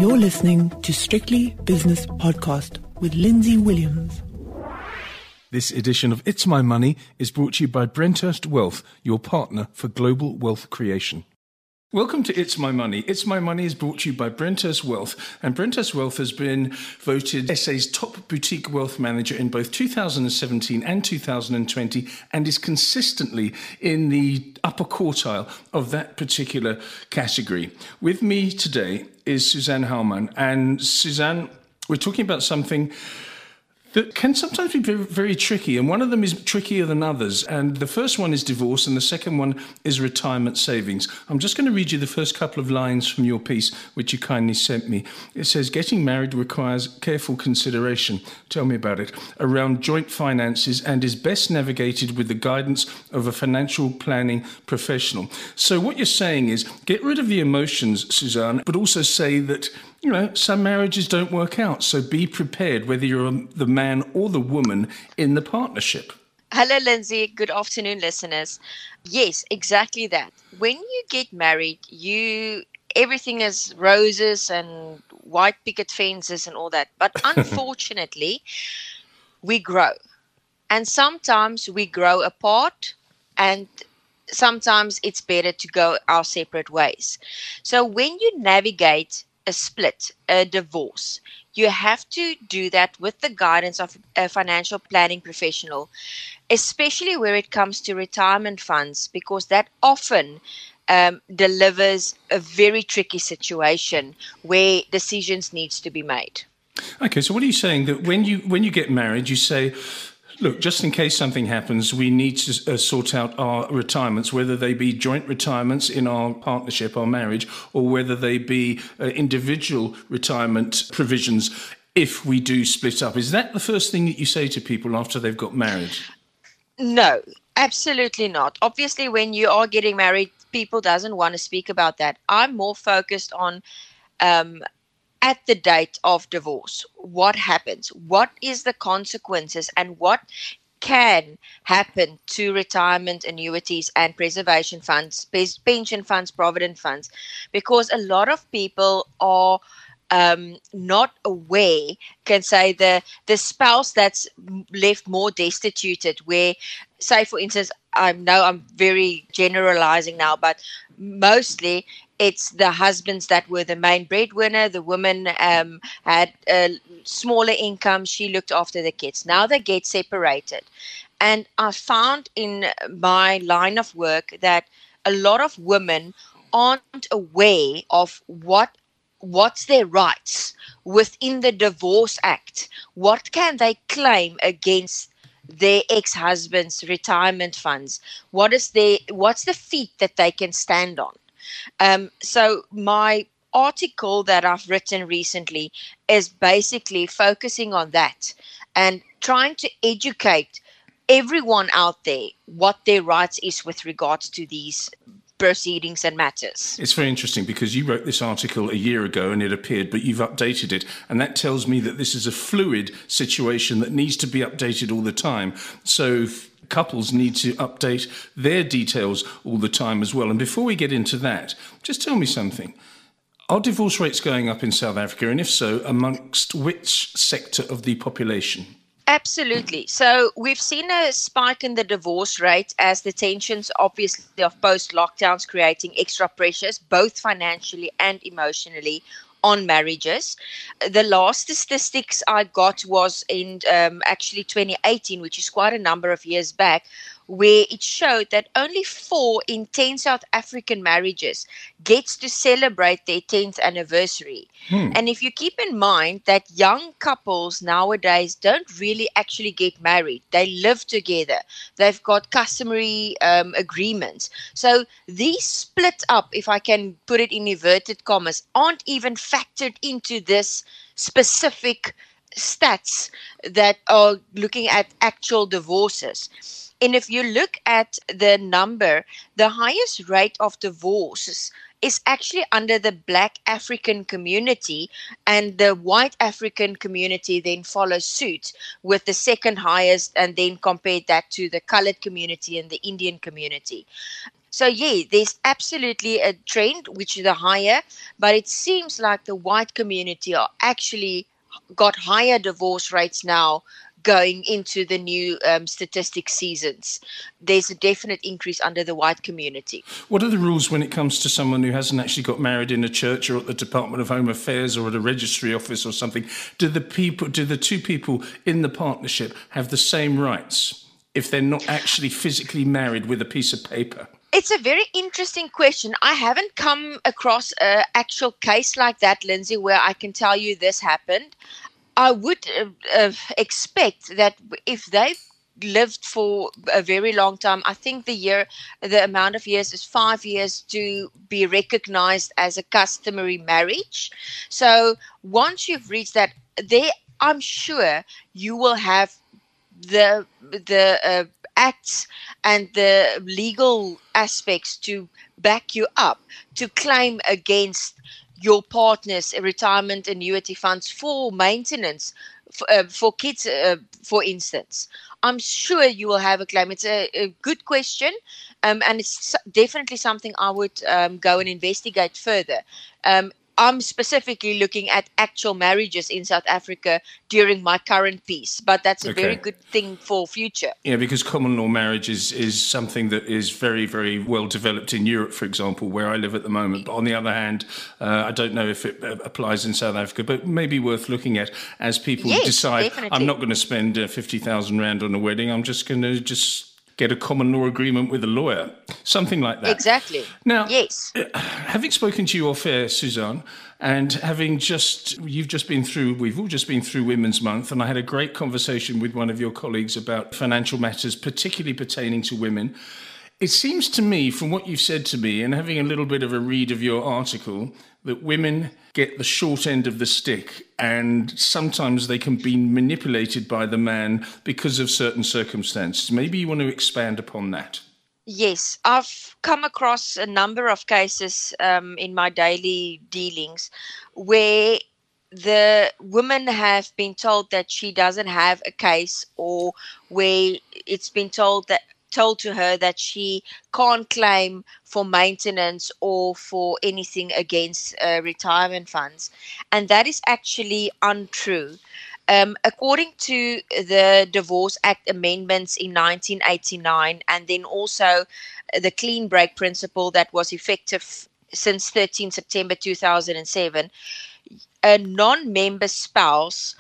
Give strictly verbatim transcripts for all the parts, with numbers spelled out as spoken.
You're listening to Strictly Business Podcast with Lindsay Williams. This edition of It's My Money is brought to you by Brenthurst Wealth, your partner for global wealth creation. Welcome to It's My Money. It's My Money is brought to you by Brenthurst Wealth, and Brenthurst Wealth has been voted S A's top boutique wealth manager in both two thousand seventeen and two thousand twenty, and is consistently in the upper quartile of that particular category. With me today is Suzanne Haumann, and Suzanne, we're talking about something that can sometimes be very, very tricky, and one of them is trickier than others. And the first one is divorce, and the second one is retirement savings. I'm just going to read you the first couple of lines from your piece, which you kindly sent me. It says, getting married requires careful consideration, tell me about it, around joint finances and is best navigated with the guidance of a financial planning professional. So what you're saying is, get rid of the emotions, Suzanne, but also say that you know, some marriages don't work out, so be prepared, whether you're the man or the woman in the partnership. Hello, Lindsay. Good afternoon, listeners. Yes, exactly that. When you get married, you everything is roses and white picket fences and all that. But unfortunately, we grow. And sometimes we grow apart, and sometimes it's better to go our separate ways. So when you navigate a split, a divorce, you have to do that with the guidance of a financial planning professional, especially where it comes to retirement funds, because that often um, delivers a very tricky situation where decisions needs to be made. Okay, so what are you saying? That when you when you get married, you say, look, just in case something happens, we need to uh, sort out our retirements, whether they be joint retirements in our partnership, our marriage, or whether they be uh, individual retirement provisions if we do split up. Is that the first thing that you say to people after they've got married? No, absolutely not. Obviously, when you are getting married, people doesn't want to speak about that. I'm more focused on um at the date of divorce, what happens? What is the consequences, and what can happen to retirement annuities and preservation funds, pension funds, provident funds? Because a lot of people are um, not aware, can say the, the spouse that's left more destituted, where, say, for instance, I know I'm very generalizing now, but mostly it's the husbands that were the main breadwinner. The woman um, had a smaller income. She looked after the kids. Now they get separated. And I found in my line of work that a lot of women aren't aware of what what's their rights within the Divorce Act. What can they claim against their ex-husband's retirement funds? What is their, what's the feet that they can stand on? Um, so my article that I've written recently is basically focusing on that and trying to educate everyone out there what their rights is with regards to these proceedings and matters. It's very interesting because you wrote this article a year ago and it appeared, but you've updated it. And that tells me that this is a fluid situation that needs to be updated all the time. So couples need to update their details all the time as well. And before we get into that, just tell me something. Are divorce rates going up in South Africa? And if so, amongst which sector of the population? Absolutely. So we've seen a spike in the divorce rate as the tensions, obviously, of post-lockdowns creating extra pressures, both financially and emotionally, on marriages. The last statistics I got was in um, actually twenty eighteen, which is quite a number of years back, where it showed that only four in ten South African marriages gets to celebrate their tenth anniversary. Hmm. And if you keep in mind that young couples nowadays don't really actually get married, they live together, they've got customary um, agreements. So these split up, if I can put it in inverted commas, aren't even factored into this specific stats that are looking at actual divorces. And if you look at the number, the highest rate of divorces is actually under the Black African community, and the white African community then follows suit with the second highest, and then compared that to the colored community and the Indian community. So yeah, there's absolutely a trend, which is the higher, but it seems like the white community are actually got higher divorce rates now going into the new um, statistic seasons. There's a definite increase under the white community. What are the rules when it comes to someone who hasn't actually got married in a church or at the Department of Home Affairs or at a registry office or something? Do the people, do the two people in the partnership have the same rights if they're not actually physically married with a piece of paper? It's a very interesting question. I haven't come across an actual case like that, Lindsay, where I can tell you this happened. I would uh, uh, expect that if they've lived for a very long time, I think the year, the amount of years is five years to be recognized as a customary marriage. So once you've reached that, there, I'm sure you will have the the uh, acts and the legal aspects to back you up to claim against your partner's retirement annuity funds for maintenance for, uh, for kids, uh, for instance. I'm sure you will have a claim. It's a, a good question, um, and it's definitely something I would um, go and investigate further. Um, I'm specifically looking at actual marriages in South Africa during my current piece, but that's a Okay. very good thing for future. Yeah, because common law marriage is, is something that is very, very well developed in Europe, for example, where I live at the moment. But on the other hand, uh, I don't know if it uh, applies in South Africa, but maybe worth looking at as people Yes, decide, definitely. I'm not going to spend uh, fifty thousand rand on a wedding, I'm just going to just get a common law agreement with a lawyer, something like that. Exactly. Now, yes. Having spoken to you off air, Suzanne, and having just, you've just been through, we've all just been through Women's Month, and I had a great conversation with one of your colleagues about financial matters, particularly pertaining to women. It seems to me, from what you've said to me, and having a little bit of a read of your article, that women get the short end of the stick, and sometimes they can be manipulated by the man because of certain circumstances. Maybe you want to expand upon that. Yes, I've come across a number of cases um, in my daily dealings where the women have been told that she doesn't have a case, or where it's been told that told to her that she can't claim for maintenance or for anything against uh, retirement funds. And that is actually untrue. Um, according to the Divorce Act amendments in nineteen eighty-nine, and then also the clean break principle that was effective since thirteenth September two thousand seven, a non-member spouse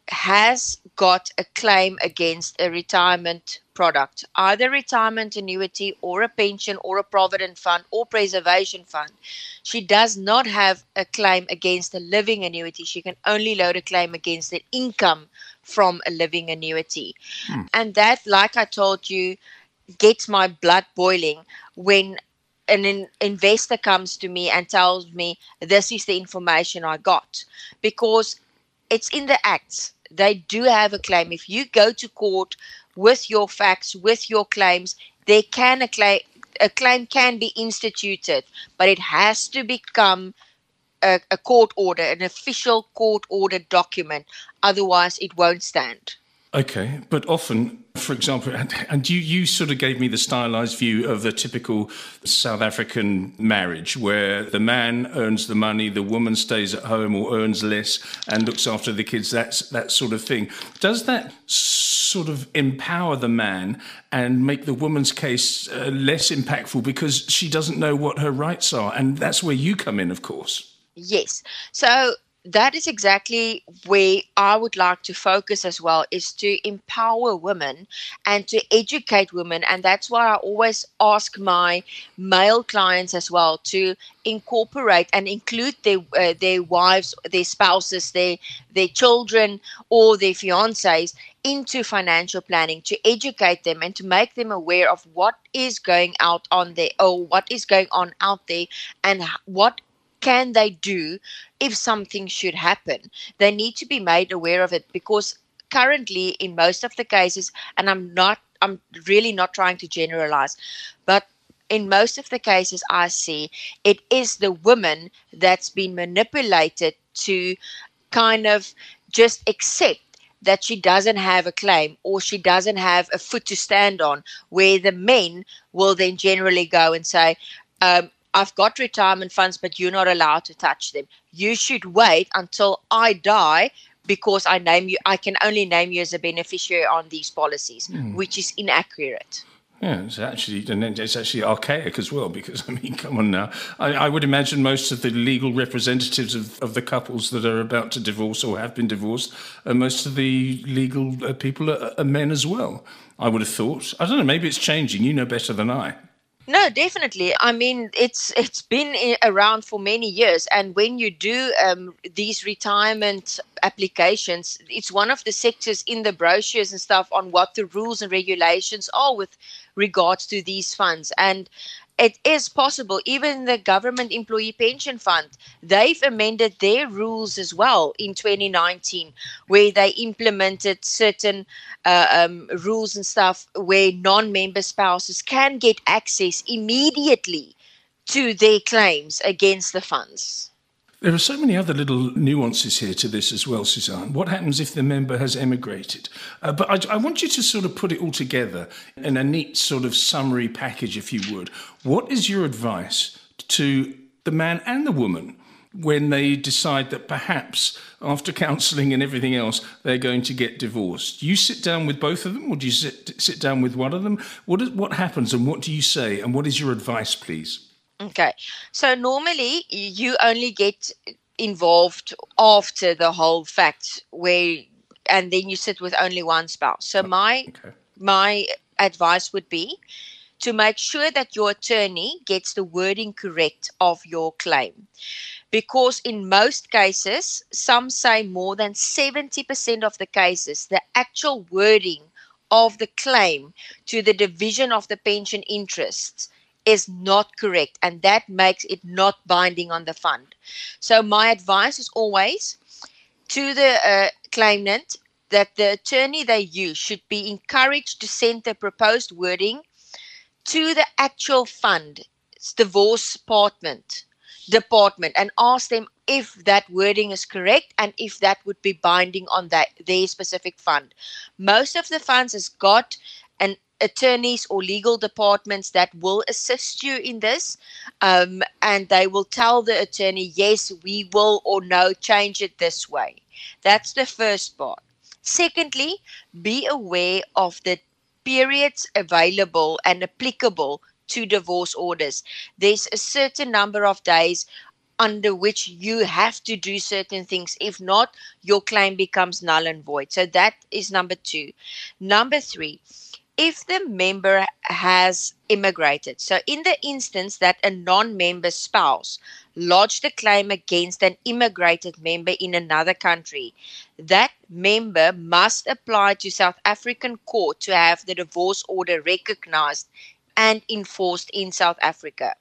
has got a claim against a retirement product, either retirement annuity or a pension or a provident fund or preservation fund. She does not have a claim against a living annuity. She can only load a claim against the income from a living annuity. Hmm. And that, like I told you, gets my blood boiling when an in- investor comes to me and tells me this is the information I got, because it's in the acts. They do have a claim. If you go to court with your facts, with your claims, there can a claim, a claim can be instituted, but it has to become a, a court order, an official court order document. Otherwise, it won't stand. Okay, but often, for example, and, and you, you sort of gave me the stylized view of a typical South African marriage where the man earns the money, the woman stays at home or earns less and looks after the kids, that's that sort of thing. Does that sort of empower the man and make the woman's case uh, less impactful because she doesn't know what her rights are? And that's where you come in, of course. Yes. So that is exactly where I would like to focus as well, is to empower women and to educate women. And that's why I always ask my male clients as well to incorporate and include their uh, their wives, their spouses, their their children or their fiancés into financial planning, to educate them and to make them aware of what is going out on there, or what is going on out there, and what can they do if something should happen. They need to be made aware of it, because currently in most of the cases, and I'm not, I'm really not trying to generalize, but in most of the cases I see, it is the woman that's been manipulated to kind of just accept that she doesn't have a claim or she doesn't have a foot to stand on, where the men will then generally go and say, um, I've got retirement funds, but you're not allowed to touch them. You should wait until I die because I name you. I can only name you as a beneficiary on these policies, mm. which is inaccurate. Yeah, it's actually, and it's actually archaic as well, because, I mean, come on now. I, I would imagine most of the legal representatives of, of the couples that are about to divorce or have been divorced, uh, most of the legal uh, people are, are men as well, I would have thought. I don't know, maybe it's changing. You know better than I. No, definitely. I mean, it's it's been around for many years. And when you do um, these retirement applications, it's one of the sectors in the brochures and stuff on what the rules and regulations are with regards to these funds. And it is possible, even the government employee pension fund, they've amended their rules as well in twenty nineteen, where they implemented certain uh, um, rules and stuff where non-member spouses can get access immediately to their claims against the funds. There are so many other little nuances here to this as well, Suzanne. What happens if the member has emigrated? Uh, but I, I want you to sort of put it all together in a neat sort of summary package, if you would. What is your advice to the man and the woman when they decide that perhaps after counselling and everything else, they're going to get divorced? Do you sit down with both of them, or do you sit, sit down with one of them? What is, what happens and what do you say? And what is your advice, please? Okay, so normally you only get involved after the whole fact, where, and then you sit with only one spouse. So my okay. my advice would be to make sure that your attorney gets the wording correct of your claim, because in most cases, some say more than seventy percent of the cases, the actual wording of the claim to the division of the pension interests is not correct, and that makes it not binding on the fund. So my advice is always to the uh, claimant that the attorney they use should be encouraged to send the proposed wording to the actual fund divorce department department and ask them if that wording is correct and if that would be binding on that their specific fund. Most of the funds has got an attorneys or legal departments that will assist you in this, um, and they will tell the attorney, yes, we will, or no, change it this way. That's the first part. Secondly, be aware of the periods available and applicable to divorce orders. There's a certain number of days under which you have to do certain things. If not, your claim becomes null and void. So that is number two. Number three, if the member has immigrated, so in the instance that a non-member spouse lodged a claim against an immigrated member in another country, that member must apply to South African court to have the divorce order recognized and enforced in South Africa.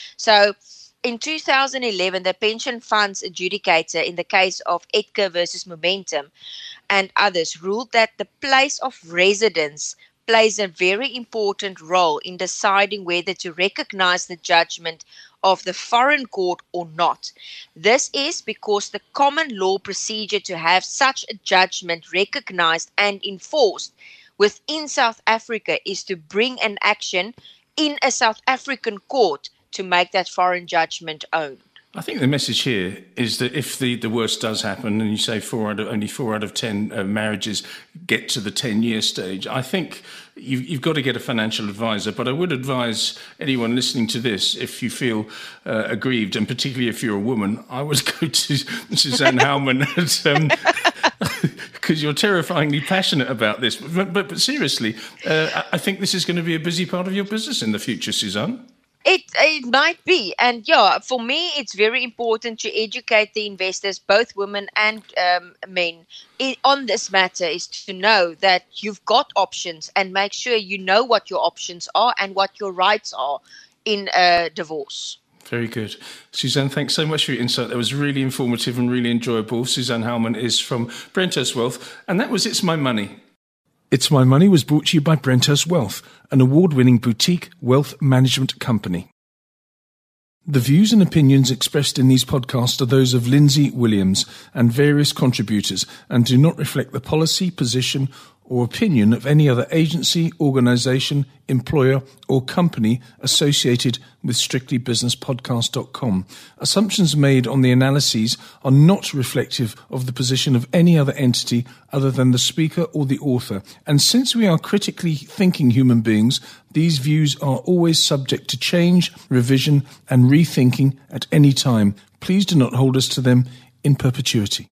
So in two thousand eleven, the pension funds adjudicator in the case of Edgar versus Momentum and others ruled that the place of residence plays a very important role in deciding whether to recognize the judgment of the foreign court or not. This is because the common law procedure to have such a judgment recognized and enforced within South Africa is to bring an action in a South African court to make that foreign judgment owned. I think the message here is that if the, the worst does happen, and you say four out of, only four out of ten uh, marriages get to the ten-year stage, I think you've, you've got to get a financial advisor. But I would advise anyone listening to this, if you feel uh, aggrieved, and particularly if you're a woman, I would go to Suzanne Howman, because um, you're terrifyingly passionate about this. But, but, but seriously, uh, I think this is going to be a busy part of your business in the future, Suzanne. It, it might be. And yeah, for me, it's very important to educate the investors, both women and um, men, in, on this matter, is to know that you've got options and make sure you know what your options are and what your rights are in a divorce. Very good. Suzanne, thanks so much for your insight. That was really informative and really enjoyable. Suzanne Howman is from Brenthurst Wealth, and that was It's My Money. It's My Money was brought to you by Brenthurst Wealth, an award-winning boutique wealth management company. The views and opinions expressed in these podcasts are those of Lindsay Williams and various contributors and do not reflect the policy, position, or opinion of any other agency, organisation, employer, or company associated with strictly business podcast dot com. Assumptions made on the analyses are not reflective of the position of any other entity other than the speaker or the author. And since we are critically thinking human beings, these views are always subject to change, revision, and rethinking at any time. Please do not hold us to them in perpetuity.